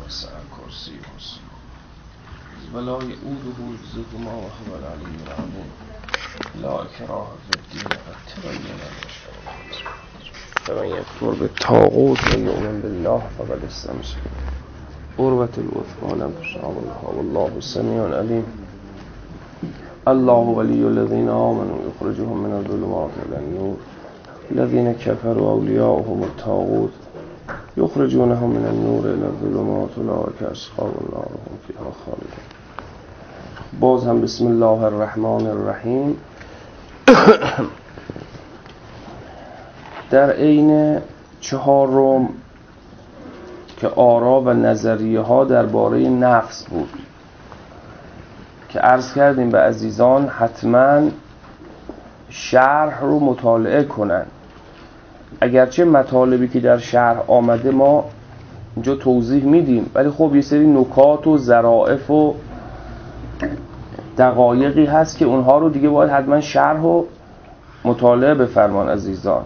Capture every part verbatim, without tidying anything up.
وسع کرسیه ولا یئوده حفظهما وهو العلی العظیم لا اکراه فی الدین قد تبین الرشد فمن یکفر بالطاغوت و یؤمن بالله فقد استمسک بالعروة الوثقی لا انفصام لها والله سمیع علیم. الله ولی الذین آمنوا یخرجهم من الظلمات الی النور الذین کفروا اولیاؤهم الطاغوت یخرجونهم من النور الی الظلمات اولئک اصحاب النار هم فیها خالدون. باز هم بسم الله الرحمن الرحیم. در عین چهارم که آرا و نظریه ها درباره نفس بود که عرض کردیم به عزیزان حتما شرح رو مطالعه کنن. اگرچه مطالبی که در شرح آمده ما اینجا توضیح میدیم، ولی خب یه سری نکات و ظرافت و دقایقی هست که اونها رو دیگه باید حتما شرح و مطالعه بفرمان عزیزان.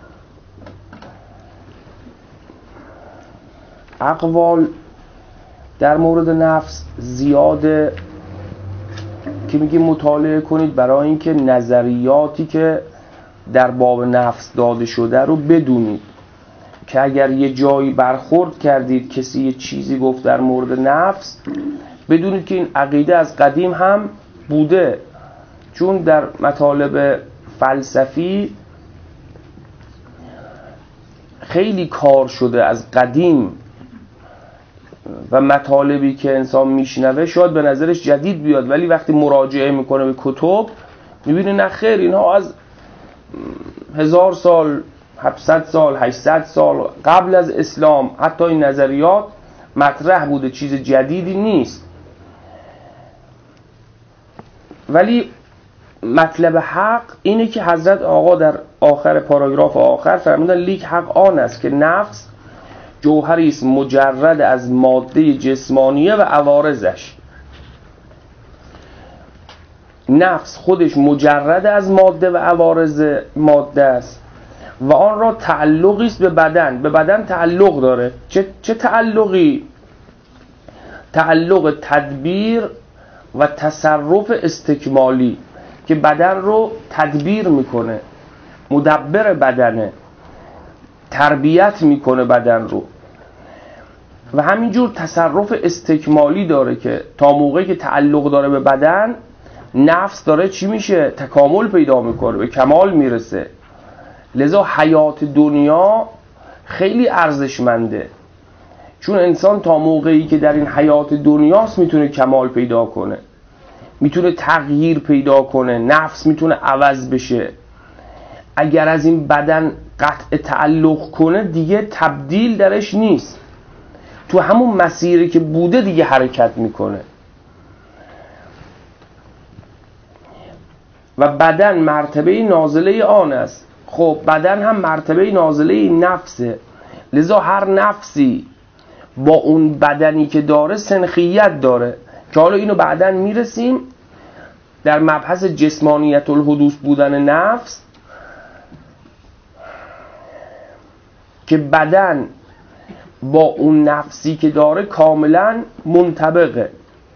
اقوال در مورد نفس زیاده که میگیم مطالعه کنید برای اینکه نظریاتی که در باب نفس داده شده رو بدونید که اگر یه جایی برخورد کردید کسی یه چیزی گفت در مورد نفس، بدونید که این عقیده از قدیم هم بوده، چون در مطالب فلسفی خیلی کار شده از قدیم و مطالبی که انسان میشنوه شاید به نظرش جدید بیاد، ولی وقتی مراجعه میکنه به کتب میبینه نه خیر، اینها از هزار سال، هفتصد سال، هشتصد سال قبل از اسلام حتی این نظریات مطرح بوده، چیز جدیدی نیست. ولی مطلب حق اینه که حضرت آقا در آخر پاراگراف آخر فرمودن لیک حق آن است که نفس جوهری است مجرد از ماده جسمانیه و عوارضش. نفس خودش مجرد از ماده و عوارض ماده است و آن را تعلقی است به بدن، به بدن تعلق داره. چه چه تعلقی؟ تعلق تدبیر و تصرف استکمالی که بدن رو تدبیر میکنه، مدبر بدنه، تربیت میکنه بدن رو، و همینجور تصرف استکمالی داره که تا موقعی که تعلق داره به بدن نفس داره چی میشه؟ تکامل پیدا میکنه، به کمال میرسه. لذا حیات دنیا خیلی ارزشمنده، چون انسان تا موقعی که در این حیات دنیاست میتونه کمال پیدا کنه، میتونه تغییر پیدا کنه، نفس میتونه عوض بشه. اگر از این بدن قطع تعلق کنه دیگه تبدیل درش نیست، تو همون مسیری که بوده دیگه حرکت میکنه. و بدن مرتبه نازله آن است. خب بدن هم مرتبه نازله نفسه، لذا هر نفسی با اون بدنی که داره سنخیت داره که حالا اینو بعداً میرسیم در مبحث جسمانیت الحدوث بودن نفس، که بدن با اون نفسی که داره کاملا منطبقه.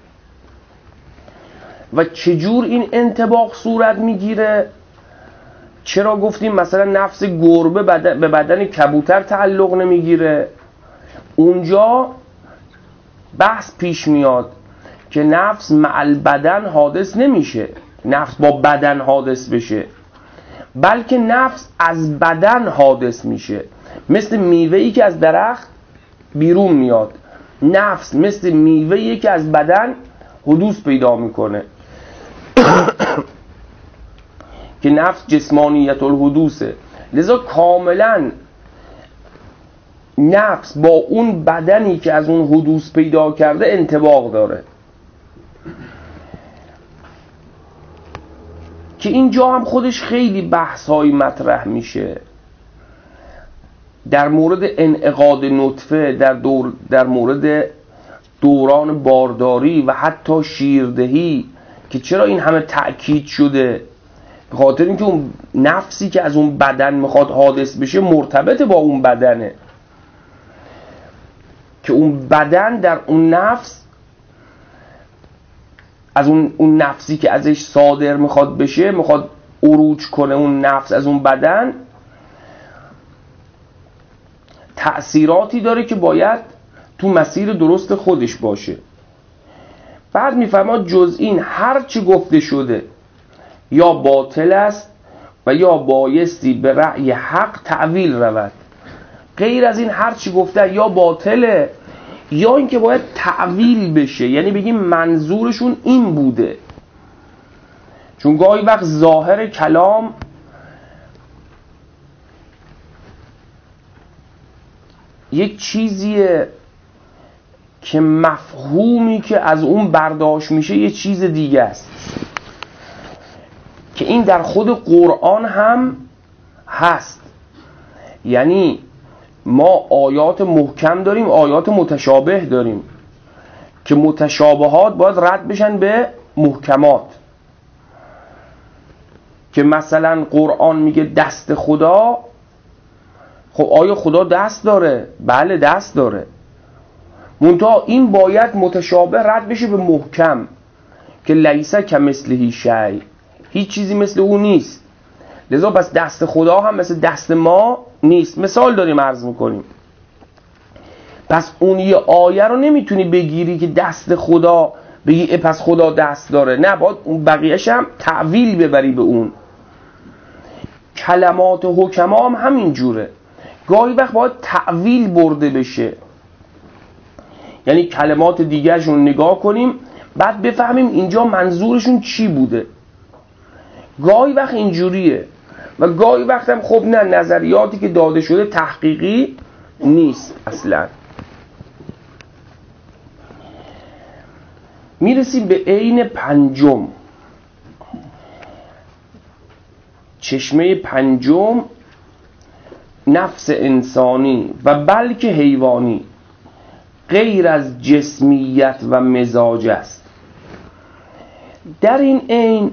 و چجور این انطباق صورت میگیره؟ چرا گفتیم مثلا نفس گربه بدن به بدن کبوتر تعلق نمیگیره؟ اونجا بحث پیش میاد که نفس مع البدن حادث نمیشه، نفس با بدن حادث بشه، بلکه نفس از بدن حادث میشه. مثل میوه‌ای که از درخت بیرون میاد، نفس مثل میوه‌ای که از بدن حدوث پیدا میکنه که نفس جسمانیت الحدوثه. لذا کاملا نفس با اون بدنی که از اون حدوث پیدا کرده انطباق داره، که اینجا هم خودش خیلی بحث‌های مطرح میشه در مورد انعقاد نطفه، در, دور در مورد دوران بارداری و حتی شیردهی، که چرا این همه تأکید شده؟ به خاطر اینکه اون نفسی که از اون بدن میخواد حادث بشه مرتبط با اون بدنه. که اون بدن در اون نفس، از اون, اون نفسی که ازش صادر میخواد بشه، میخواد عروج کنه اون نفس از اون بدن، تأثیراتی داره که باید تو مسیر درست خودش باشه. بعد میفرماد جز این هر چی گفته شده یا باطل است و یا بایستی به رأی حق تعویل رود. غیر از این هر چی گفته یا باطله یا اینکه باید تعویل بشه، یعنی بگیم منظورشون این بوده. چون گاهی وقت ظاهر کلام یک چیزیه که مفهومی که از اون برداشت میشه یه چیز دیگه است، که این در خود قرآن هم هست. یعنی ما آیات محکم داریم، آیات متشابه داریم که متشابهات باید رد بشن به محکمات. که مثلا قرآن میگه دست خدا، خب آیا خدا دست داره؟ بله دست داره، منتها این باید متشابه رد بشه به محکم که لیس کمثله شیء، هیچ چیزی مثل او نیست. لذا پس دست خدا هم مثل دست ما نیست. مثال داریم عرض میکنیم. پس اون یه آیه رو نمیتونی بگیری که دست خدا بگی پس خدا دست داره، نه، باید اون بقیهش هم تعویل ببری به اون. کلمات حکما هم همین جوره، گاهی وقت باید تعویل برده بشه، یعنی کلمات دیگرشون نگاه کنیم بعد بفهمیم اینجا منظورشون چی بوده. گاهی وقت اینجوریه و گاهی وقت هم خب نه، نظریاتی که داده شده تحقیقی نیست اصلا. میرسیم به عین پنجم، چشمه پنجم، نفس انسانی و بلکه حیوانی غیر از جسمیت و مزاج است. در این عین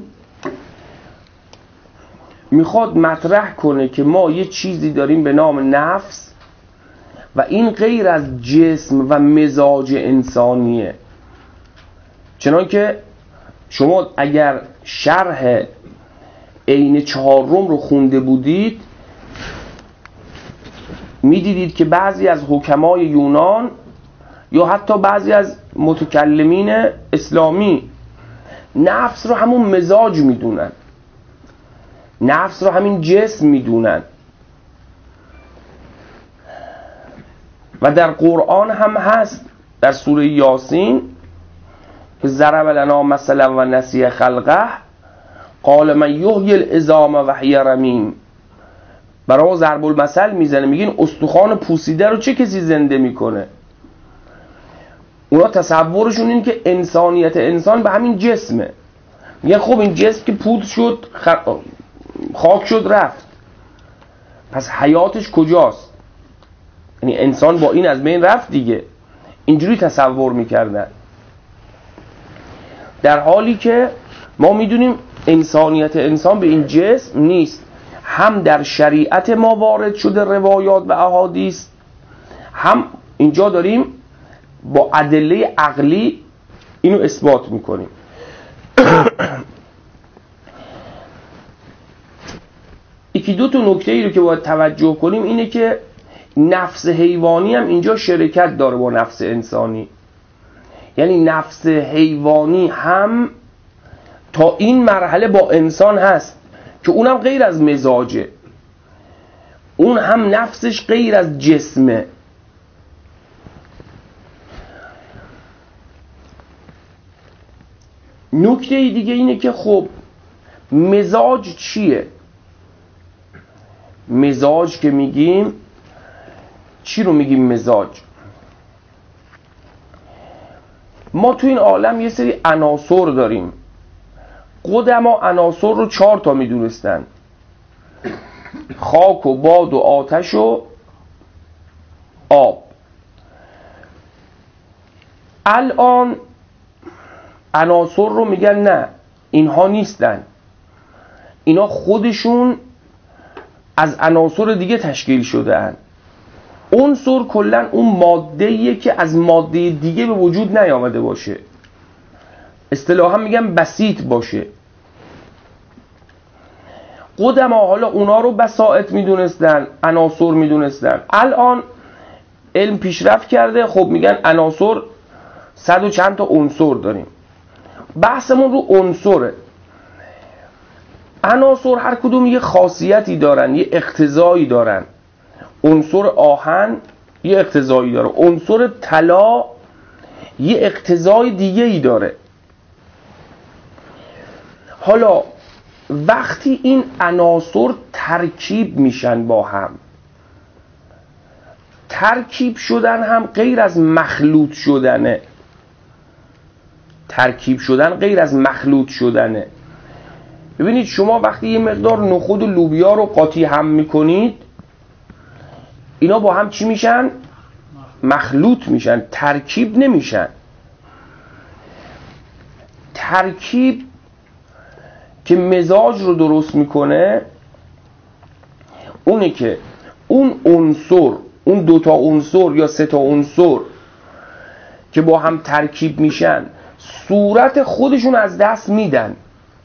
میخواد مطرح کنه که ما یه چیزی داریم به نام نفس و این غیر از جسم و مزاج انسانیه. چنانکه شما اگر شرح عین چهارم رو خونده بودید میدیدید که بعضی از حکمای یونان یا حتی بعضی از متکلمین اسلامی نفس رو همون مزاج میدونن، نفس رو همین جسم میدونن. و در قرآن هم هست، در سوره یاسین که ضرب لنا مثلا و نسی خلقه قال من یحیی العظام و هی رمیم. برای ما ضرب المثل میزنه، میگین استخوان پوسیده رو چه کسی زنده میکنه؟ اونا تصورشون این که انسانیت انسان به همین جسمه. میگن خب این جسم که پود شد خاک شد رفت، پس حیاتش کجاست؟ یعنی انسان با این از بین رفت دیگه. اینجوری تصور میکردن، در حالی که ما میدونیم انسانیت انسان به این جسم نیست. هم در شریعت ما وارد شده روایات و احادیث، هم اینجا داریم با ادله عقلی اینو اثبات میکنیم. یکی دو تا نکته ای رو که باید توجه کنیم اینه که نفس حیوانی هم اینجا شرکت داره با نفس انسانی. یعنی نفس حیوانی هم تا این مرحله با انسان هست که اونم غیر از مزاجه، اون هم نفسش غیر از جسمه. نکته دیگه اینه که خب مزاج چیه؟ مزاج که میگیم چی رو میگیم مزاج؟ ما تو این عالم یه سری عناصر داریم. قدما عناصر رو چهار تا میدونستن: خاک و باد و آتش و آب. الان عناصر رو میگن نه، اینها نیستن، اینا خودشون از عناصر دیگه تشکیل شده اند. عنصر کلا اون ماده‌ایه که از ماده دیگه به وجود نیامده باشه، اصطلاحا میگم بسیط باشه. قدما حالا اونا رو بساط میدونستن، عناصر میدونستن. الان علم پیشرفت کرده، خب میگن عناصر صد و چند تا عنصر داریم. بحثمون رو عنصره. عناصر هر کدوم یه خاصیتی دارن، یه اقتضایی دارن. عنصر آهن یه اقتضایی داره، عنصر طلا یه اقتضای دیگه ای داره. حالا وقتی این عناصر ترکیب میشن با هم، ترکیب شدن هم غیر از مخلوط شدنه. ترکیب شدن غیر از مخلوط شدنه. ببینید شما وقتی یه مقدار نخود و لوبیا رو قاطی هم میکنید، اینا با هم چی میشن؟ مخلوط میشن، ترکیب نمیشن. ترکیب که مزاج رو درست میکنه اونه که اون عنصر، اون دوتا عنصر یا سه تا عنصر که با هم ترکیب میشن صورت خودشون از دست میدن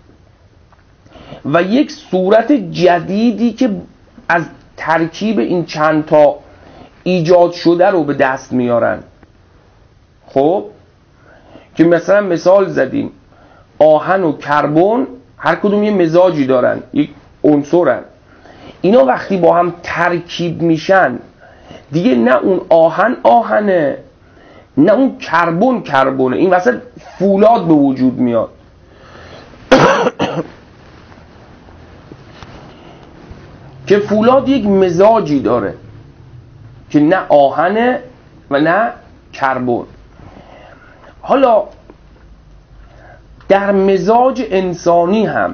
و یک صورت جدیدی که از ترکیب این چند تا ایجاد شده رو به دست میارن. خب که مثلا مثال زدیم آهن و کربن هر کدوم یه مزاجی دارن، یک عنصرن. اینا وقتی با هم ترکیب میشن دیگه نه اون آهن آهنه نه اون کربن کربنه، این وسط فولاد به وجود میاد. که فولاد یک مزاجی داره که نه آهنه و نه کربن. حالا در مزاج انسانی هم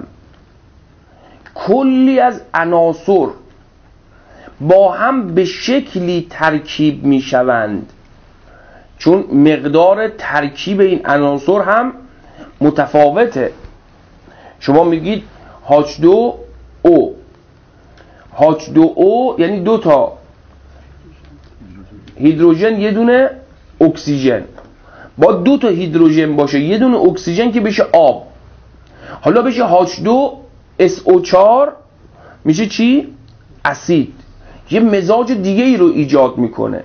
کلی از عناصر با هم به شکلی ترکیب می شوند، چون مقدار ترکیب این عناصر هم متفاوته. شما میگید هاچ دو او، هاچ دو او یعنی دو تا هیدروژن یه دونه اکسیژن. با دو تا هیدروژن باشه یه دونه اکسیژن که بشه آب. حالا بشه هاچ دو اس او چهار میشه چی؟ اسید. یه مزاج دیگه ای رو ایجاد میکنه.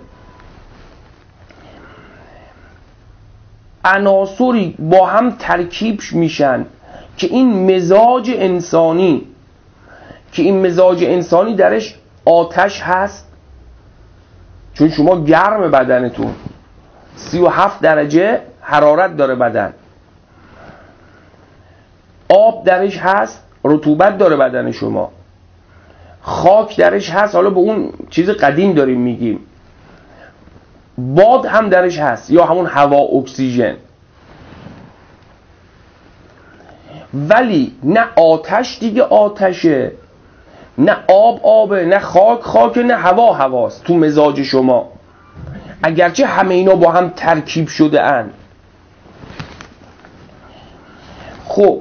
عناصری با هم ترکیب میشن که این مزاج انسانی که این مزاج انسانی درش آتش هست، چون شما گرم بدنتون سی و هفت درجه حرارت داره بدن، آب درش هست، رطوبت داره بدن شما، خاک درش هست، حالا به اون چیز قدیم داریم میگیم، باد هم درش هست یا همون هوا اکسیژن. ولی نه آتش دیگه آتشه، نه آب آبه، نه خاک خاکه، نه هوا هواست تو مزاج شما، اگرچه همه اینا با هم ترکیب شده ان. خب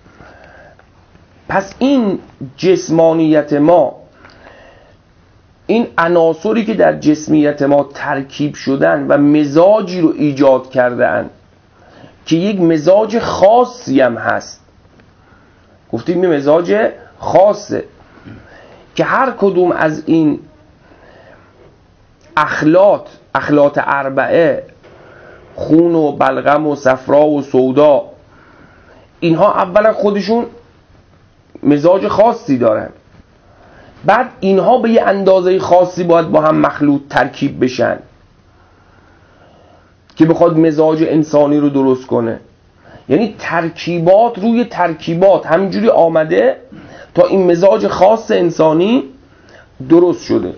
پس این جسمانیت ما، این عناصری که در جسمیت ما ترکیب شدن و مزاجی رو ایجاد کرده ان که یک مزاج خاصی هم هست، گفتیم یه مزاج خاصه که هر کدوم از این اخلاط اخلاط اربعه، خون و بلغم و صفرا و سودا، اینها اولا خودشون مزاج خاصی دارن، بعد اینها به یه اندازه خاصی باید با هم مخلوط ترکیب بشن که بخواد مزاج انسانی رو درست کنه. یعنی ترکیبات روی ترکیبات همینجوری آمده تا این مزاج خاص انسانی درست شده.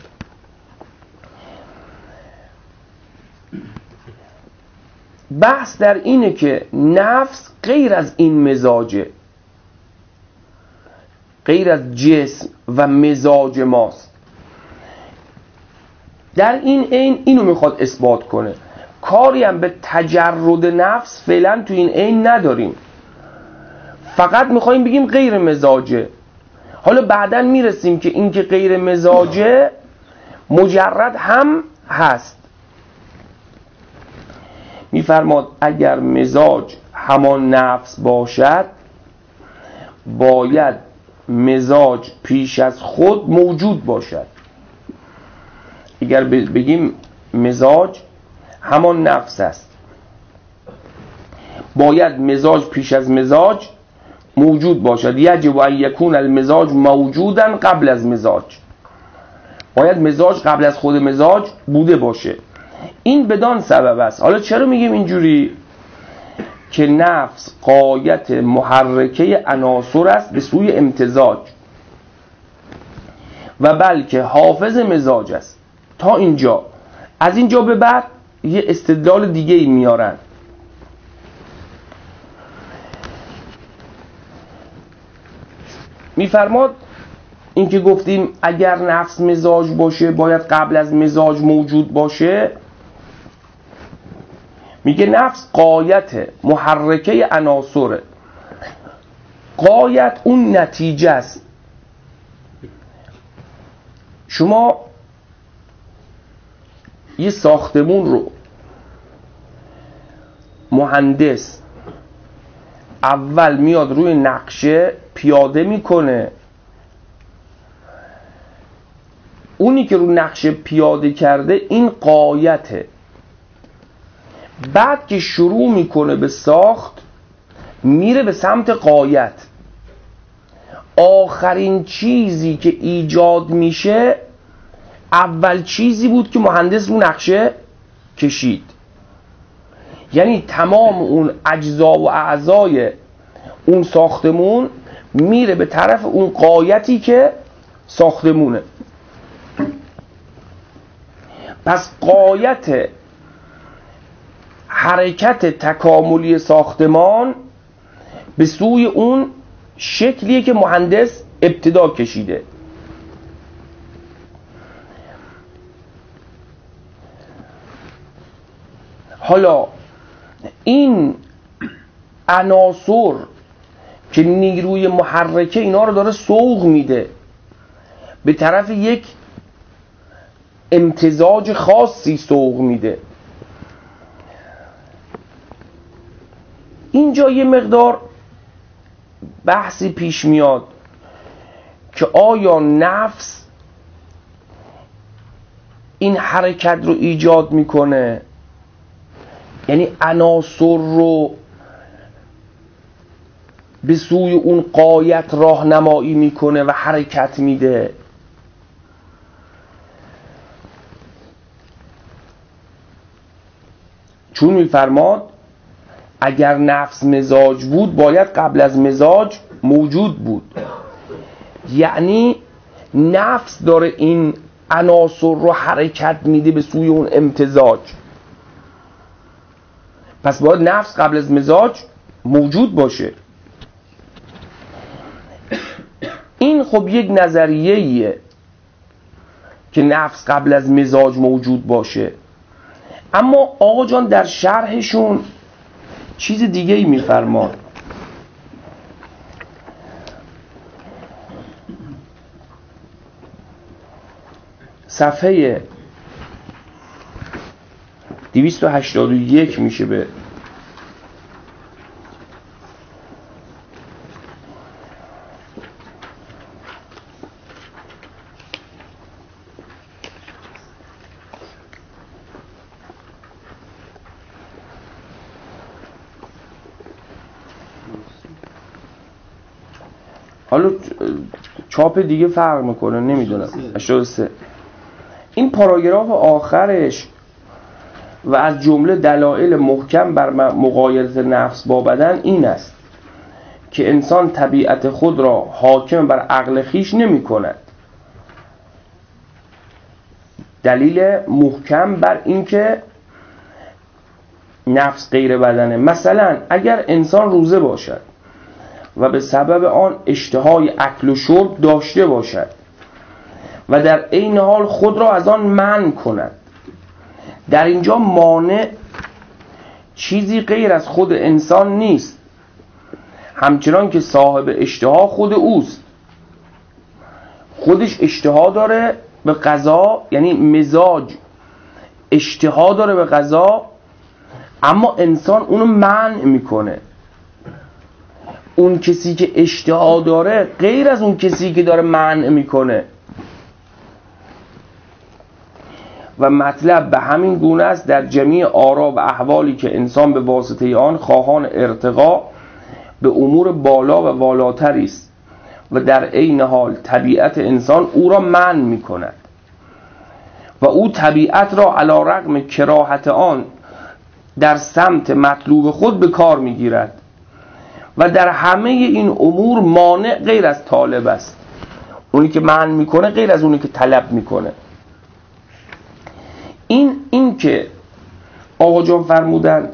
بحث در اینه که نفس غیر از این مزاجه، غیر از جسم و مزاج ماست. در این عین اینو میخواد اثبات کنه. کاری هم به تجرد نفس فعلا تو این عین نداریم، فقط میخوایم بگیم غیر مزاجه. حالا بعداً میرسیم که این که غیر مزاجه مجرد هم هست. میفرماد اگر مزاج همان نفس باشد باید مزاج پیش از خود موجود باشد. اگر بگیم مزاج همان نفس است باید مزاج پیش از مزاج موجود باشد. یجب ان یکون المزاج موجودا قبل از مزاج، باید مزاج قبل از خود مزاج بوده باشه. این بدان سبب است. حالا چرا میگیم اینجوری؟ که نفس غایت محرکه عناصر است به سوی امتزاج و بلکه حافظ مزاج است. تا اینجا. از اینجا به بعد یه استدلال دیگه ای میارن. میفرماد این که گفتیم اگر نفس مزاج باشه باید قبل از مزاج موجود باشه، میگه نفس غایت محرکه عناصره. غایت اون نتیجه است. شما یه ساختمون رو مهندس اول میاد روی نقشه پیاده میکنه، اونی که رو نقشه پیاده کرده این غایته. بعد که شروع میکنه به ساخت میره به سمت غایت. آخرین چیزی که ایجاد میشه اول چیزی بود که مهندس رو نقشه کشید. یعنی تمام اون اجزا و اعضای اون ساختمون میره به طرف اون غایتی که ساختمونه. پس غایت حرکت تکاملی ساختمان به سوی اون شکلیه که مهندس ابتدا کشیده. حالا این عناصر که نیروی محرکه اینا رو داره سوق میده به طرف یک امتزاج خاصی سوق میده. اینجا یه مقدار بحثی پیش میاد که آیا نفس این حرکت رو ایجاد میکنه، یعنی عناصر رو به سوی اون غایت راهنمایی میکنه و حرکت میده، چون میفرماد اگر نفس مزاج بود باید قبل از مزاج موجود بود. یعنی نفس داره این عناصر رو حرکت میده به سوی اون امتزاج. پس باید نفس قبل از مزاج موجود باشه. این خب یک نظریه‌ایه که نفس قبل از مزاج موجود باشه، اما آقا جان در شرحشون چیز دیگه ای میفرماد. صفحه دویست و هشتاد و یک میشه به حالا چاپ دیگه فرق میکنه نمیدونم. هشتاد و سه این پاراگراف آخرش و از جمله دلایل محکم بر مغایرت نفس با بدن این است که انسان طبیعت خود را حاکم بر عقل خیش نمی کند. دلیل محکم بر این که نفس غیر بدنه. مثلا اگر انسان روزه باشد و به سبب آن اشتهای اکل و شرب داشته باشد و در عین حال خود را از آن منع کند، در اینجا مانع چیزی غیر از خود انسان نیست، همچنان که صاحب اشتها خود اوست. خودش اشتها داره به غذا، یعنی مزاج اشتها داره به غذا، اما انسان اونو منع میکنه. اون کسی که اشتها داره غیر از اون کسی که داره منع میکنه. و مطلب به همین گونه است در جمیع آرا و احوالی که انسان به واسطه آن خواهان ارتقا به امور بالا و والاتری است و در عین حال طبیعت انسان او را منع میکند و او طبیعت را علی رغم کراهت آن در سمت مطلوب خود به کار میگیرد و در همه این امور مانع غیر از طالب است. اونی که منع میکنه غیر از اونی که طلب میکنه. این این که آقا جان فرمودن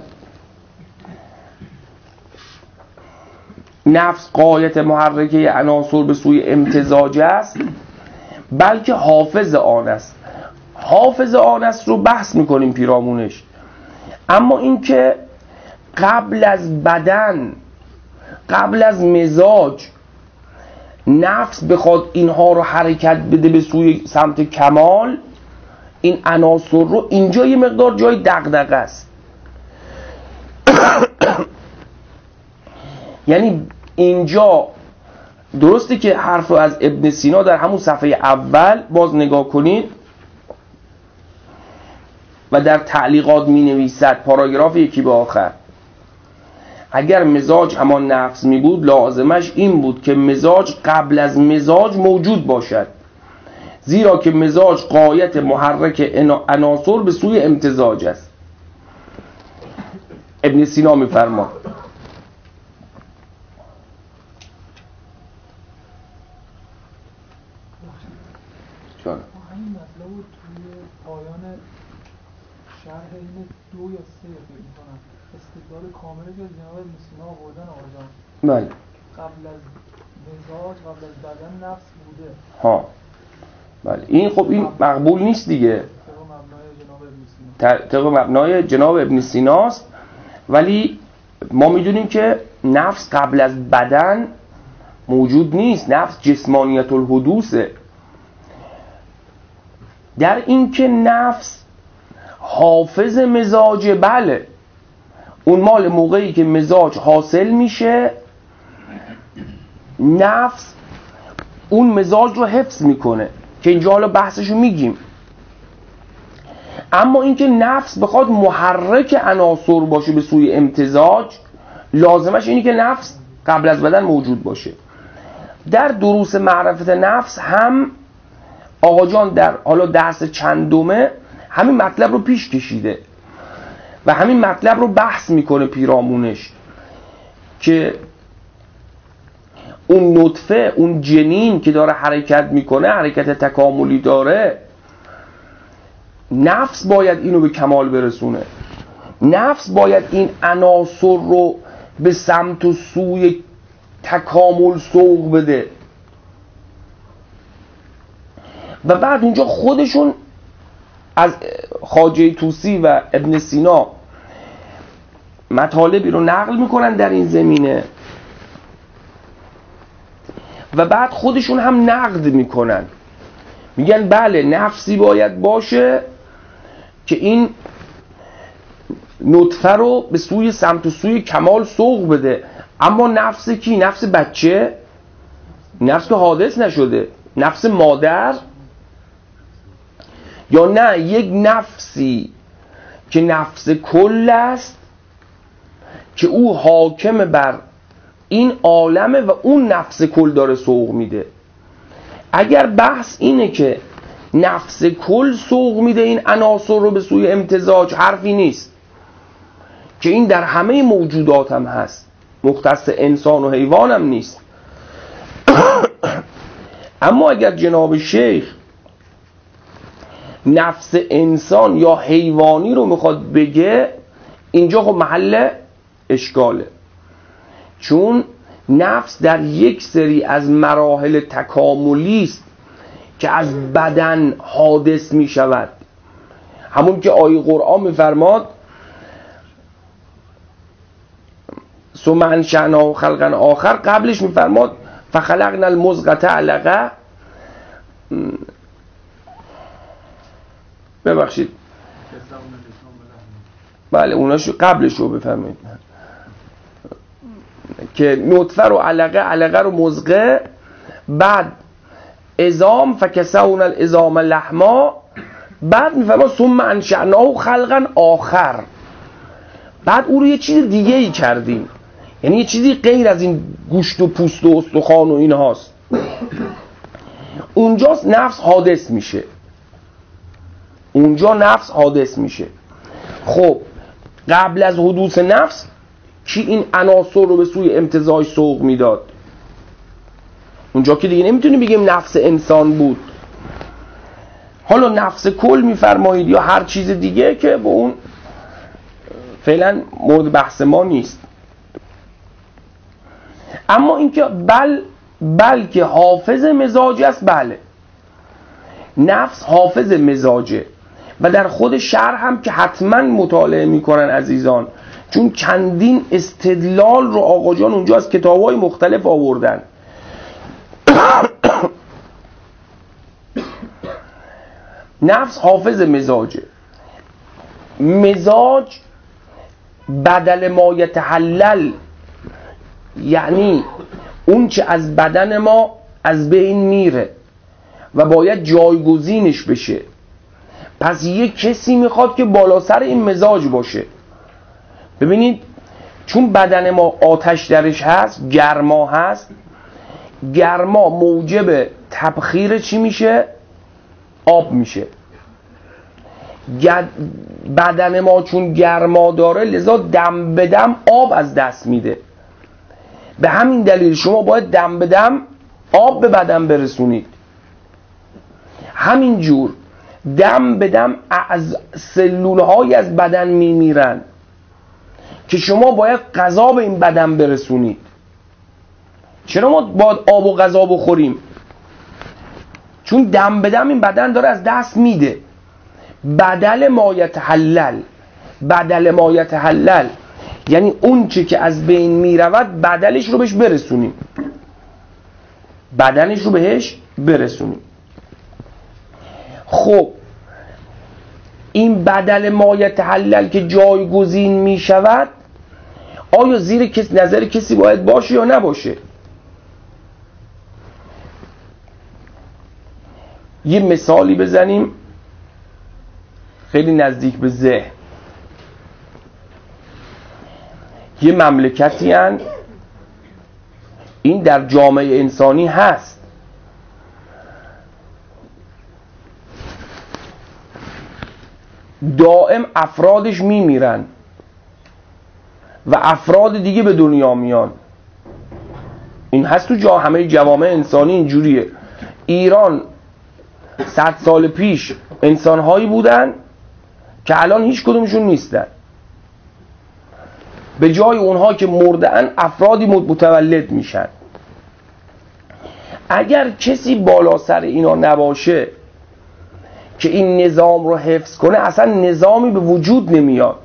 نفس غایت محرکه عناصر به سوی امتزاج است، بلکه حافظ آن است. حافظ آن است رو بحث میکنیم پیرامونش. اما این که قبل از بدن، قبل از مزاج نفس بخواد اینها رو حرکت بده به سوی سمت کمال، این عناصر رو، اینجا یه مقدار جای دغدغه است. یعنی اینجا درسته که حرف رو از ابن سینا در همون صفحه اول باز نگاه کنید و در تعلیقات می نویسد، پاراگراف یکی به آخر، اگر مزاج همان نفس می بود لازمش این بود که مزاج قبل از مزاج موجود باشد، زیرا که مزاج غایت محرک عناصر به سوی امتزاج است. ابن سینا می فرماد همین مطلب رو توی پایان شرح این دو یا سه فکر می‌کنم استدلال کاملی که جناب ابن سینا آوردن آقا. بله. قبل از مزاج، قبل از بدن نفس بوده. ها. بله. این خب این مقبول نیست دیگه. طبق مبنای جناب ابن سیناست، ولی ما میدونیم که نفس قبل از بدن موجود نیست. نفس جسمانیت الحدوثه. در این که نفس حافظ مزاج، بله، اون مال موقعی که مزاج حاصل میشه نفس اون مزاج رو حفظ میکنه که اینجا حالا بحثشو میگیم. اما اینکه نفس بخواد محرک عناصر باشه به سوی امتزاج، لازمش اینه که نفس قبل از بدن موجود باشه. در دروس معرفت نفس هم آقا جان در حالا درس چندمه همین مطلب رو پیش کشیده و همین مطلب رو بحث میکنه پیرامونش که اون نطفه، اون جنین که داره حرکت میکنه، حرکت تکاملی داره، نفس باید اینو به کمال برسونه. نفس باید این عناصر رو به سمت و سوی تکامل سوق بده و بعد اونجا خودشون از خواجه طوسی و ابن سینا مطالبی رو نقل میکنن در این زمینه و بعد خودشون هم نقد میکنن، میگن بله نفسی باید باشه که این نطفه رو به سوی سمت و سوی کمال سوق بده. اما نفس کی؟ نفس بچه، نفس که حادث نشده، نفس مادر، یا نه یک نفسی که نفس کل است که او حاکم بر این عالمه و اون نفس کل داره سوق میده. اگر بحث اینه که نفس کل سوق میده این عناصر رو به سوی امتزاج، حرفی نیست که این در همه موجودات هم هست، مختص انسان و حیوان هم نیست. اما اگر جناب شیخ نفس انسان یا حیوانی رو میخواد بگه، اینجا خب محل اشکاله، چون نفس در یک سری از مراحل تکاملی است که از بدن حادث می شود. همون که آیه قرآن می فرماد ثم انشأناه خلقا آخر، قبلش می فرماد فخلقنا المضغة علقة ببخشید بله اوناشو قبلشو بفهمید که نطفه رو علقه، علقه رو مضغه، بعد عظام فکسونا العظام لحما، بعد میفهمه ثم انشأناه خلقا آخر، بعد او رو یه چیز دیگه ای کردیم، یعنی یه چیزی غیر از این گوشت و پوست و استخوان و این هاست. اونجاست نفس حادث میشه، اونجا نفس حادث میشه. خب قبل از حدوث نفس کی این عناصر رو به سوی امتزاج سوق میداد؟ اونجا که دیگه نمیتونیم بگیم نفس انسان بود. حالا نفس کل میفرمایید یا هر چیز دیگه که به اون فعلا مورد بحث ما نیست. اما اینکه بل بلکه حافظ مزاج است، بله نفس حافظ مزاجه و در خود شرح هم که حتما مطالعه میکنن عزیزان، چون چندین استدلال رو آقا جان اونجا از کتاب‌های مختلف آوردن. نفس حافظ مزاجه. مزاج بدل ما یتحلل، یعنی اون چه از بدن ما از بین میره و باید جایگزینش بشه. پس یک کسی میخواد که بالا سر این مزاج باشه. ببینید چون بدن ما آتش درش هست، گرما هست، گرما موجب تبخیر چی میشه؟ آب میشه. بدن ما چون گرما داره لذا دم به دم آب از دست میده. به همین دلیل شما باید دم به دم آب به بدن برسونید. همین جور دم به دم از سلول‌های از بدن میمیرن که شما باید غذا به این بدن برسونید. چرا ما باید آب و غذا بخوریم؟ چون دم به دم این بدن داره از دست میده. بدل ما یتحلل، بدل ما یتحلل یعنی اون چه که از بین میرود بدلش رو بهش برسونیم، بدنش رو بهش برسونیم. خب این بدل ما یتحلل که جایگزین میشود، آیا زیر کس نظر کسی باید باشه یا نباشه؟ یه مثالی بزنیم خیلی نزدیک به ذهن. یه مملکتی هن، این در جامعه انسانی هست، دائم افرادش میمیرن و افراد دیگه به دنیا میان. این هست تو جا همه جوامع انسانی اینجوریه. ایران صد سال پیش انسانهایی بودن که الان هیچ کدومشون نیستن. به جای اونها که مردن افرادی متولد میشن. اگر کسی بالا سر اینا نباشه که این نظام رو حفظ کنه، اصلا نظامی به وجود نمیاد.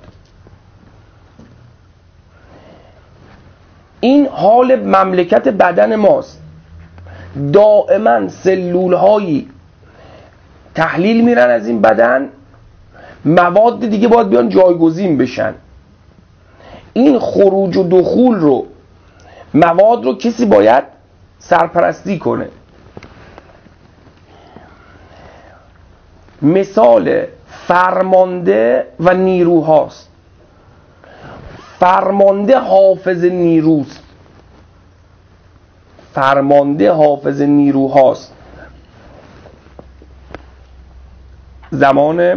این حال مملکت بدن ماست. دائما سلول هایی تحلیل میرن از این بدن، مواد دیگه باید بیان جایگزین بشن. این خروج و دخول رو، مواد رو کسی باید سرپرستی کنه. مثال فرمانده و نیروهاست. فرمانده حافظ نیروست، فرمانده حافظ نیروهاست. زمان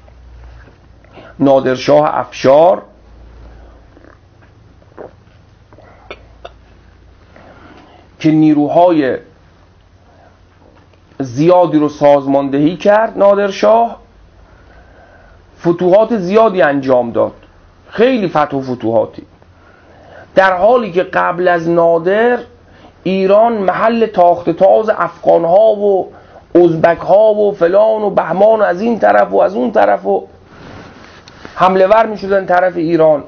نادرشاه افشار که نیروهای زیادی رو سازماندهی کرد، نادرشاه فتوحات زیادی انجام داد، خیلی فتح و فتوحاتی، در حالی که قبل از نادر ایران محل تاخت تاز افغان ها و ازبک ها و فلان و بهمان و از این طرف و از اون طرف و حمله ور می شدن طرف ایران.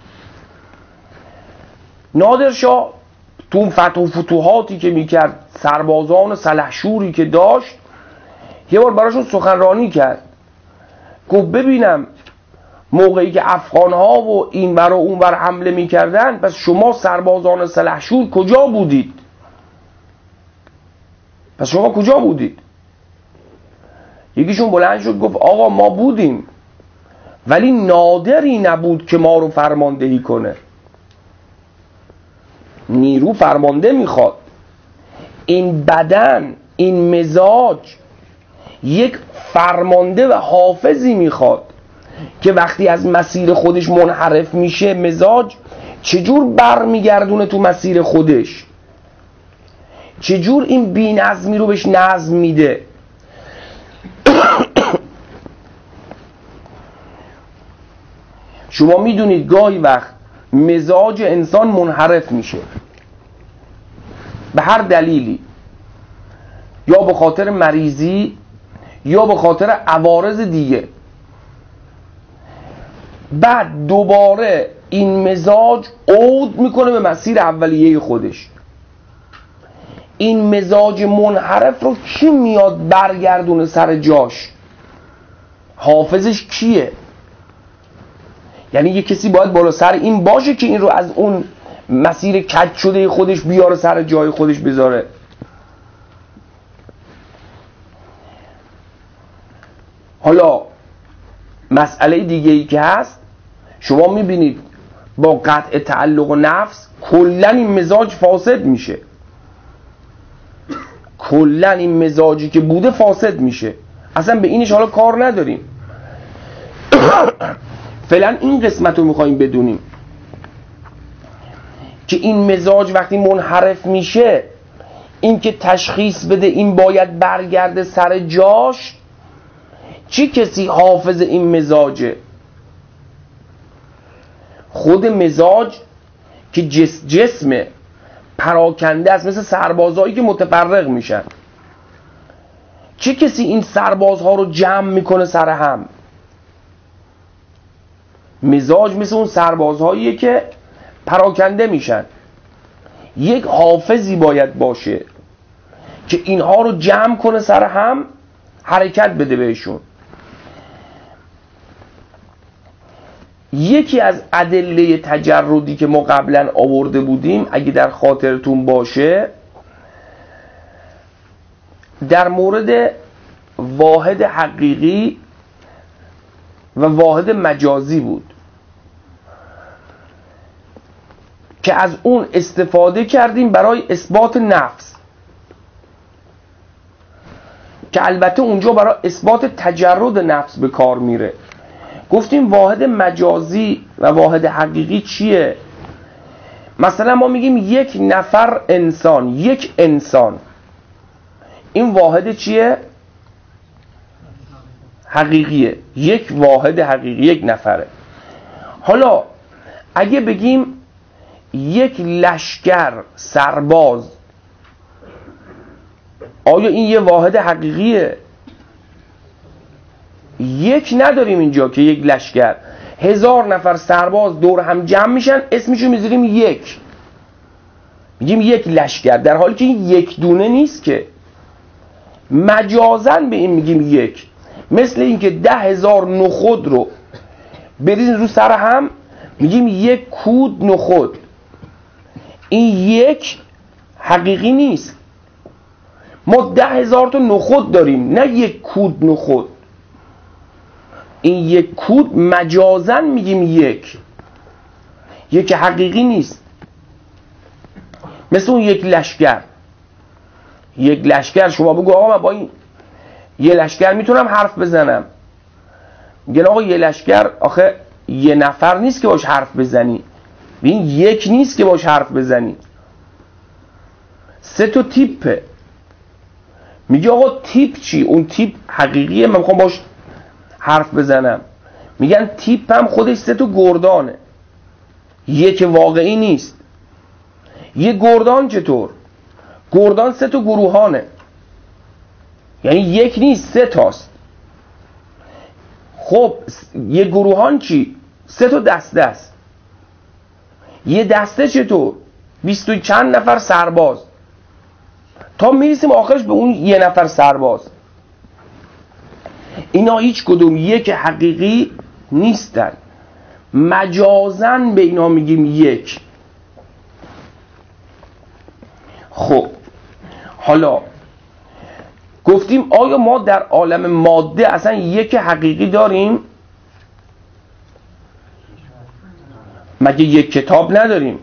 نادرشاه تو اون فتح و فتوحاتی که می کرد، سربازان سلحشوری که داشت، یه بار براشون سخنرانی کرد. گفت ببینم موقعی که افغان ها و این ور و اون ور حمله میکردن، پس شما سربازان سلحشور کجا بودید؟ پس شما کجا بودید؟ یکیشون بلند شد گفت آقا ما بودیم، ولی نادری نبود که ما رو فرماندهی کنه. نیرو فرمانده میخواد. این بدن، این مزاج یک فرمانده و حافظی میخواد که وقتی از مسیر خودش منحرف میشه مزاج چجور بر میگردونه تو مسیر خودش، چجور این بی نظمی رو بهش نظم میده. شما میدونید گاهی وقت مزاج انسان منحرف میشه به هر دلیلی، یا به خاطر مریضی یا به خاطر عوارض دیگه. بعد دوباره این مزاج عود میکنه به مسیر اولیه خودش. این مزاج منحرف رو کی میاد برگردونه سر جاش؟ حافظش کیه؟ یعنی یه کسی باید بالا سر این باشه که این رو از اون مسیر کج شده خودش بیاره سر جای خودش بذاره. حالا مسئله دیگه ای که هست، شما میبینید با قطع تعلق و نفس کلن این مزاج فاسد میشه. کلن این مزاجی که بوده فاسد میشه. اصلا به اینش حالا کار نداریم. فعلا این قسمت رو میخواییم بدونیم که این مزاج وقتی منحرف میشه، این که تشخیص بده این باید برگرده سر جاش، چی کسی حافظ این مزاجه؟ خود مزاج که جس جسم پراکنده است، مثل سربازهایی که متفرق میشن. چه کسی این سربازها رو جمع میکنه سر هم؟ مزاج مثل اون سربازهاییه که پراکنده میشن. یک حافظی باید باشه که اینها رو جمع کنه سر هم، حرکت بده بهشون. یکی از ادله تجردی که ما قبلا آورده بودیم، اگه در خاطرتون باشه، در مورد واحد حقیقی و واحد مجازی بود که از اون استفاده کردیم برای اثبات نفس، که البته اونجا برای اثبات تجرد نفس به کار میره. گفتیم واحد مجازی و واحد حقیقی چیه؟ مثلا ما میگیم یک نفر انسان، یک انسان، این واحد چیه؟ حقیقیه. یک واحد حقیقی، یک نفره. حالا اگه بگیم یک لشکر سرباز، آیا این یه واحد حقیقیه؟ یک نداریم اینجا که یک لشکر، هزار نفر سرباز دور هم جمع میشن، اسمشو میذاریم یک، میگیم یک لشکر، در حالی که این یک دونه نیست که. مجازن به این میگیم یک. مثل اینکه ده هزار نخود رو بریزین رو سر هم، میگیم یک کود نخود. این یک حقیقی نیست. ما ده هزار تا نخود داریم، نه یک کود نخود. این یک کود مجازن میگیم یک، یک حقیقی نیست. مثل اون یک لشکر. یک لشکر شما بگو آقا من با این یه لشکر میتونم حرف بزنم، میگن آقا یه لشکر آخه یه نفر نیست که باش حرف بزنی، این یک نیست که باش حرف بزنی، سه تا تیپه. میگه آقا تیپ چی؟ اون تیپ حقیقیه، من میخوام باش حرف بزنم. میگن تیپ هم خودش سه تا گردانه، یک واقعی نیست. یه گردان چطور؟ گردان سه تا گروهانه، یعنی یک نیست، سه تاست. خب یه گروهان چی؟ سه تا دسته است. یه دسته چطور؟ بیست و چند نفر سرباز، تا میرسیم آخرش به اون یه نفر سرباز. اینا هیچ کدوم یک حقیقی نیستن، مجازن به اینا میگیم یک. خب حالا گفتیم آیا ما در عالم ماده اصلا یک حقیقی داریم؟ مگه یک کتاب نداریم؟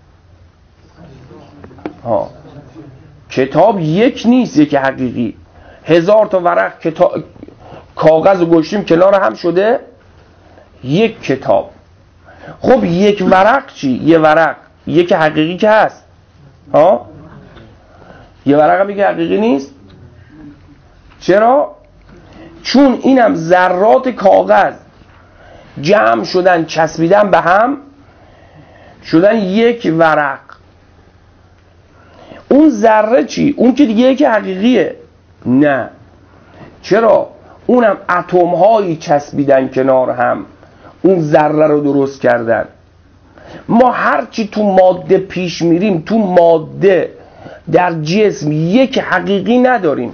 ها. کتاب یک نیست، یک حقیقی. هزار تا ورق کتاب کاغذ رو گذاشتیم کنار هم شده یک کتاب. خب یک ورق چی؟ یه ورق یک حقیقی که هست؟ ها؟ یه ورق هم یک حقیقی نیست؟ چرا؟ چون اینم ذرات کاغذ جمع شدن چسبیدن به هم شدن یک ورق. اون ذره چی؟ اون که دیگه یک حقیقیه؟ نه. چرا؟ اونم اتم هایی چسبیدن کنار هم اون ذره رو درست کردن. ما هرچی تو ماده پیش میریم، تو ماده در جسم یک حقیقی نداریم.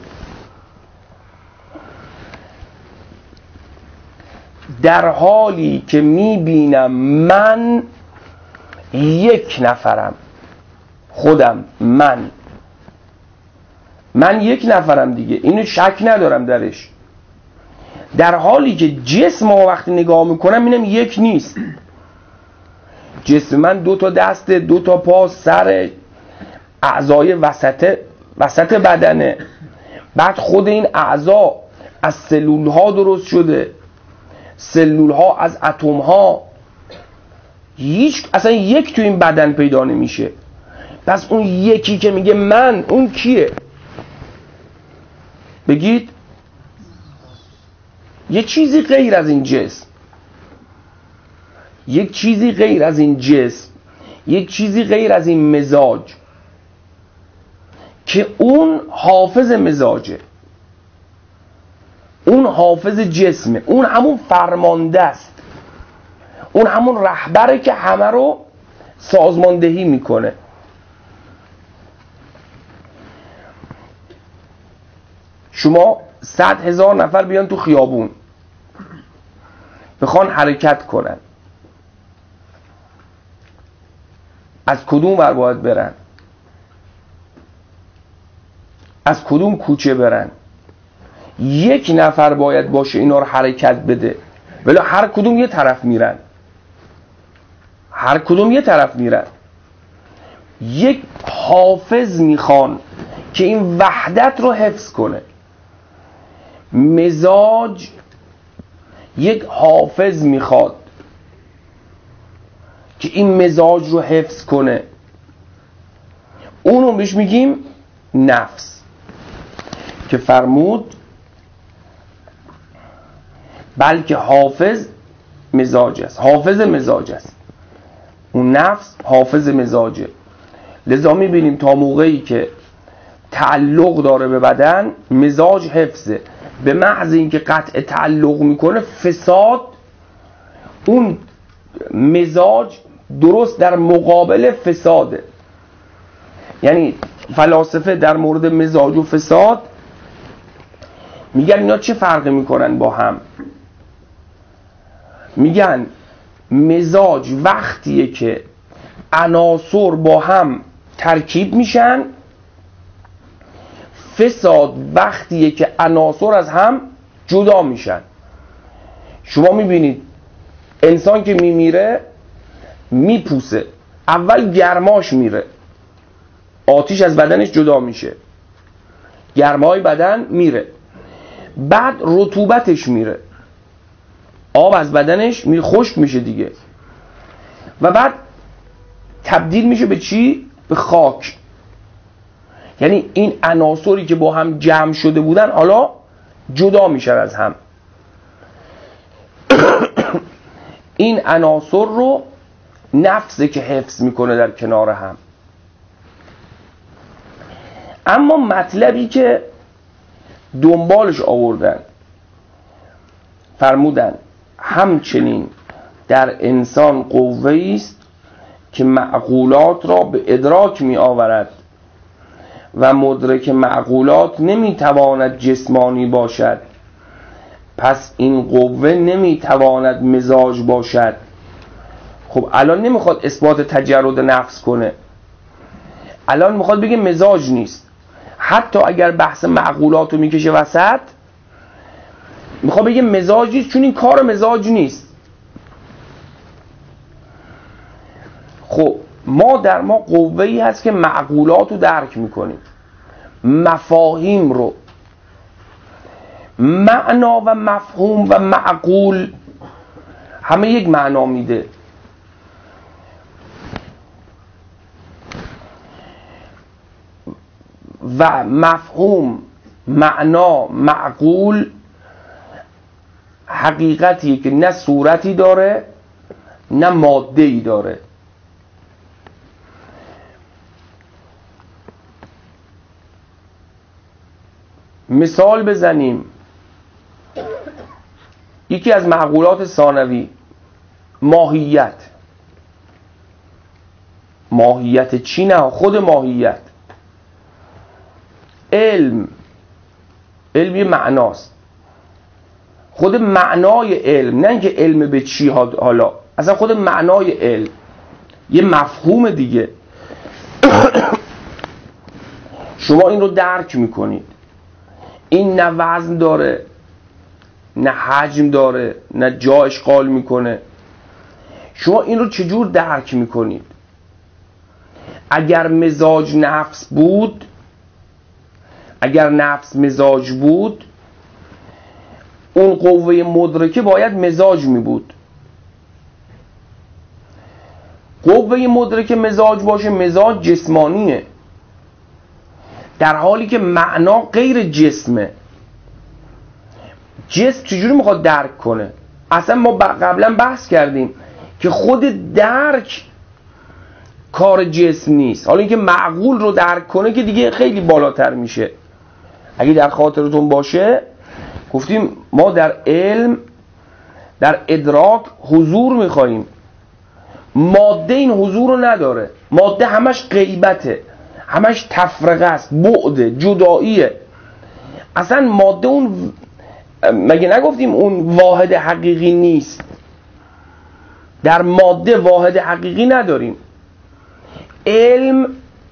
در حالی که میبینم من یک نفرم، خودم من من یک نفرم دیگه، اینو شک ندارم درش. در حالی که جسم رو وقتی نگاه میکنم اینم یک نیست. جسم من دو تا دست، دو تا پا، سر، اعضای وسط وسط بدنه. بعد خود این اعضا از سلول ها درست شده، سلول ها از اتم ها. هیچ اصلا یک تو این بدن پیدا نمیشه. پس اون یکی که میگه من، اون کیه؟ بگید. یک چیزی غیر از این جسم، یک چیزی غیر از این جسم، یک چیزی غیر از این مزاج که اون حافظ مزاجه، اون حافظ جسمه، اون همون فرمانده است، اون همون رهبره که همه رو سازماندهی میکنه. شما صد هزار نفر بیان تو خیابون بخوان حرکت کنن، از کدوم ور باید برن؟ از کدوم کوچه برن؟ یک نفر باید باشه اینا رو حرکت بده، ولی هر کدوم یه طرف میرن، هر کدوم یه طرف میرن. یک حافظ میخوان که این وحدت رو حفظ کنه. مزاج یک حافظ میخواد که این مزاج رو حفظ کنه. اونو بهش میگیم نفس، که فرمود بلکه حافظ مزاج است، حافظ مزاج است. اون نفس حافظ مزاجه. لذا میبینیم تا موقعی که تعلق داره به بدن مزاج حفظه. به محض اینکه قطع تعلق میکنه فساد، اون مزاج درست در مقابل فساده. یعنی فلاسفه در مورد مزاج و فساد میگن اینا چه فرقی میکنن با هم؟ میگن مزاج وقتیه که عناصر با هم ترکیب میشن، فساد وقتیه که عناصر از هم جدا میشن. شما میبینید انسان که میمیره میپوسه، اول گرماش میره، آتیش از بدنش جدا میشه، گرمای بدن میره، بعد رطوبتش میره، آب از بدنش میره، خشک میشه دیگه، و بعد تبدیل میشه به چی؟ به خاک. یعنی این عناصری که با هم جمع شده بودن حالا جدا میشن از هم. این عناصر رو نفسه که حفظ میکنه در کنار هم. اما مطلبی که دنبالش آوردن، فرمودن همچنین در انسان قوه‌ای است که معقولات را به ادراک می آورد و مدرک معقولات نمی تواند جسمانی باشد، پس این قوه نمیتواند مزاج باشد. خب الان نمیخواد اثبات تجرد نفس کنه، الان میخواد بگه مزاج نیست. حتی اگر بحث معقولات رو میکشه وسط، میخواد بگه مزاج نیست چون این کار مزاج نیست. خب ما در ما قوه‌ای هست که معقولات رو درک میکنیم، مفاهیم رو. معنا و مفهوم و معقول همه یک معنا میده. و مفهوم، معنا، معقول حقیقتیه که نه صورتی داره نه ماده‌ای داره. مثال بزنیم، یکی از معقولات ثانوی ماهیت. ماهیت چی؟ نه خود ماهیت. علم، علم یه معناست. خود معنای علم، نه اینکه علم به چی، حالا اصلا خود معنای علم یه مفهوم دیگه. شما این رو درک میکنید، این نه وزن داره نه حجم داره نه جا اشغال میکنه. شما این رو چجور درک میکنید؟ اگر مزاج نفس بود، اگر نفس مزاج بود، اون قوه مدرکه باید مزاج می بود. قوه مدرکه مزاج باشه، مزاج جسمانیه، در حالی که معنا غیر جسمه. جسم چجوری میخواد درک کنه؟ اصلا ما قبلا بحث کردیم که خود درک کار جسم نیست. حالا اینکه معقول رو درک کنه که دیگه خیلی بالاتر میشه. اگه در خاطرتون باشه گفتیم ما در علم، در ادراک حضور میخواییم. ماده این حضور رو نداره. ماده همش غیبته، همش تفرقه است، بعد، جداییه. اصلا ماده اون، مگه نگفتیم اون واحد حقیقی نیست؟ در ماده واحد حقیقی نداریم. علم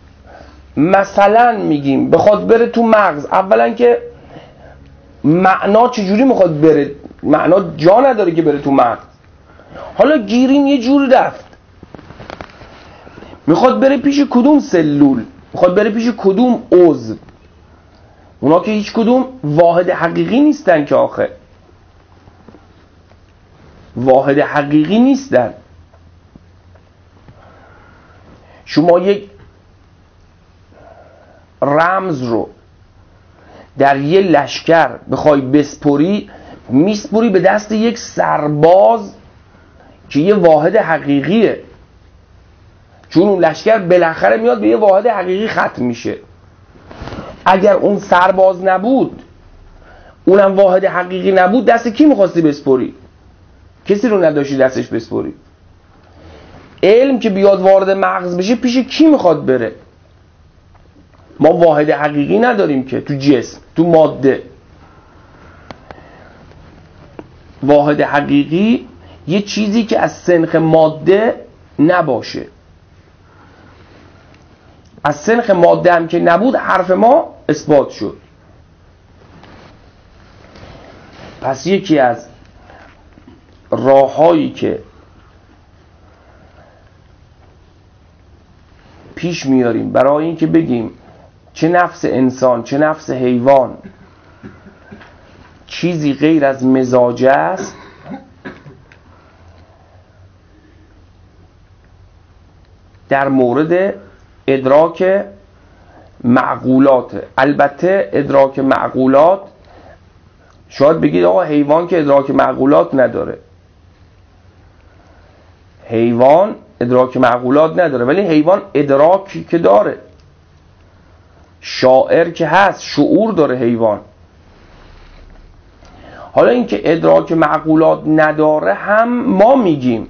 مثلا میگیم بخواد بره تو مغز، اولا که معنا چجوری میخواد بره؟ معنا جا نداره که بره تو مغز. حالا گیریم یه جوری رفت، میخواد بره پیش کدوم سلول؟ میخواد بره پیش کدوم عضو؟ اونا که هیچ کدوم واحد حقیقی نیستن که آخه واحد حقیقی نیستن. شما یک رمز رو در یه لشکر بخوای بسپری، میسپری به دست یک سرباز که یه واحد حقیقیه، چون اون لشکر بالاخره میاد به یه واحد حقیقی ختم میشه. اگر اون سرباز نبود، اونم واحد حقیقی نبود، دست کی میخواستی بسپری؟ کسی رو نداشتی دستش بسپری. علم که بیاد وارد مغز بشه، پیش کی میخواد بره؟ ما واحد حقیقی نداریم که تو جسم، تو ماده. واحد حقیقی یه چیزی که از سنخ ماده نباشه. از سنخ ماده هم که نبود، حرف ما اثبات شد. پس یکی از راههایی که پیش میاریم برای اینکه بگیم چه نفس انسان چه نفس حیوان چیزی غیر از مزاج است، در مورد ادراک معقولات. البته ادراک معقولات، شاید بگید آقا حیوان که ادراک معقولات نداره. حیوان ادراک معقولات نداره، ولی حیوان ادراکی که داره. شاعر که هست، شعور داره حیوان. حالا اینکه ادراک معقولات نداره هم ما میگیم،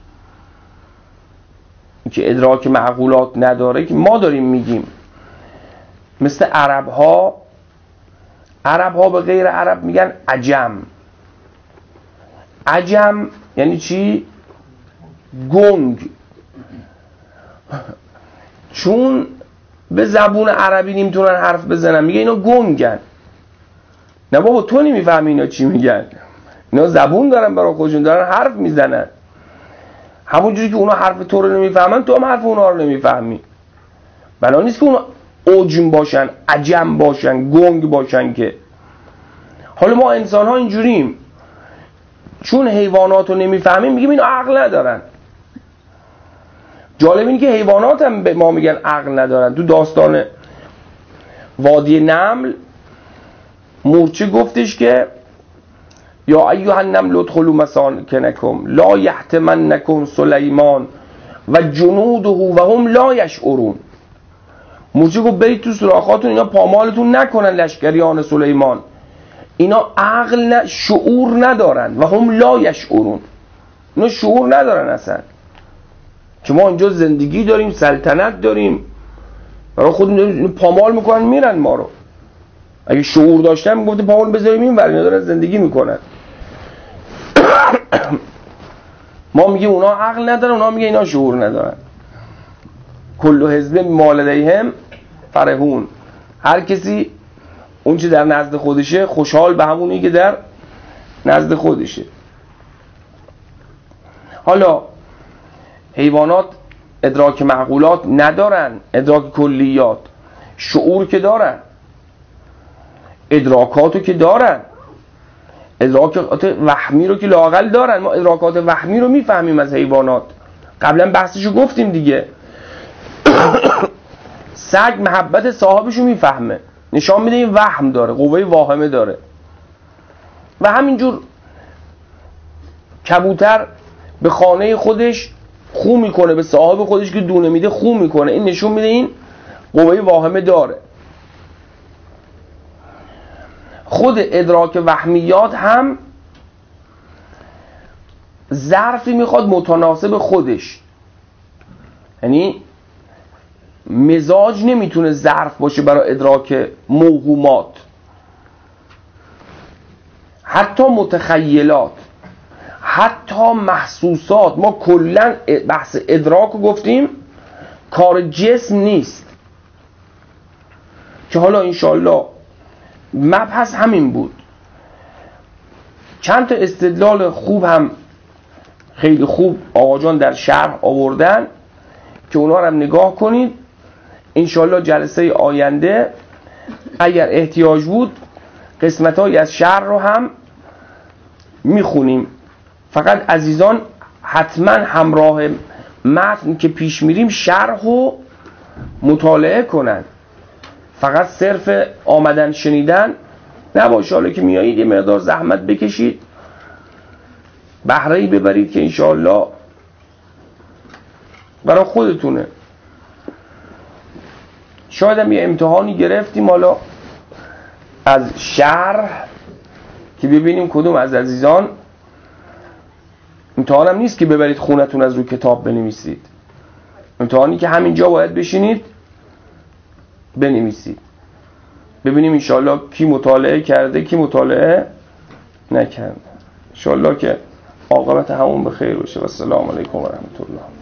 اینکه ادراک معقولات نداره که ما داریم میگیم. مثل عرب ها، عرب ها به غیر عرب میگن عجم. عجم یعنی چی؟ گنگ. چون به زبون عربی نمیتونن حرف بزنن میگه اینا گنگن. نه بابا تو نمیفهمی اینا چی میگن، اینا زبون دارن برای خودشون، دارن حرف میزنن. همونجوری که اونا حرف تو رو نمیفهمن تو هم حرف اونا رو نمیفهمی. بنا نیست که اونا عجم باشن، عجم باشن، گنگ باشن. که حالا ما انسان ها اینجوریم، چون حیوانات رو نمیفهمیم میگیم اینا عقل ندارن. جالب اینه که حیوانات هم به ما میگن عقل ندارن. تو داستان وادی نمل مورچه گفتش که یا ایها النمل ادخلوا مساکنکم لا یحطمنکم سلیمان و جنوده و هم لا یشعرون. مورچه گفت برید تو سوراخاتون، اینا پامالتون نکنن لشکریان سلیمان. اینا عقل نه، شعور ندارن. و هم لا یشعرون، اینا شعور ندارن اصلا. که ما اینجا زندگی داریم، سلطنت داریم، برای خودمون داریم، پامال میکنن میرن ما رو. اگه شعور داشتن میگفت پامال بذاریم این ور، اینا دارن زندگی میکنن. ما میگیم اونا عقل ندارن، اونا میگه اینا شعور ندارن. کل حزب بما لدیهم فرحون. هر کسی اون چه در نزد خودشه خوشحال به همونی که در نزد خودشه. حالا حیوانات ادراک معقولات ندارن، ادراک کلیات. شعور که دارن، ادراکاتو که دارن، ادراکات وهمی رو که لااقل دارن. ما ادراکات وهمی رو میفهمیم از حیوانات، قبلا بحثشو گفتیم دیگه. سگ محبت صاحبشو میفهمه، نشان میده این وهم داره، قوه واهمه داره. و همینجور کبوتر به خانه خودش خو میکنه، به صاحب خودش که دونه میده خو میکنه. این نشون میده این قوه واهمه داره. خود ادراک وهمیات هم ظرفی میخواد متناسب خودش. یعنی مزاج نمیتونه ظرف باشه برای ادراک موهومات. حتی متخیلات، حتی محسوسات. ما کلن بحث ادراک رو گفتیم کار جسم نیست، که حالا انشالله مبحث همین بود. چند تا استدلال خوب هم خیلی خوب آقا جان در شرح آوردن که اونا رو هم نگاه کنید. انشالله جلسه آینده اگر احتیاج بود قسمت‌هایی از شرح رو هم میخونیم. فقط عزیزان حتما همراه متن که پیش میریم شرح رو مطالعه کنن. فقط صرف آمدن شنیدن نباشه. حالا که میایید یه مقدار زحمت بکشید، بهره‌ای ببرید که انشاءالله برای خودتونه. شاید هم یه امتحانی گرفتیم حالا از شرح که ببینیم کدوم از عزیزان. امتحان هم نیست که ببرید خونتون از رو کتاب بنویسید، امتحانی که همینجا باید بشینید بنویسید. ببینیم انشاءالله کی مطالعه کرده کی مطالعه نکرده. انشاءالله که عاقبت همون به خیر باشه. و السلام علیکم و رحمت الله.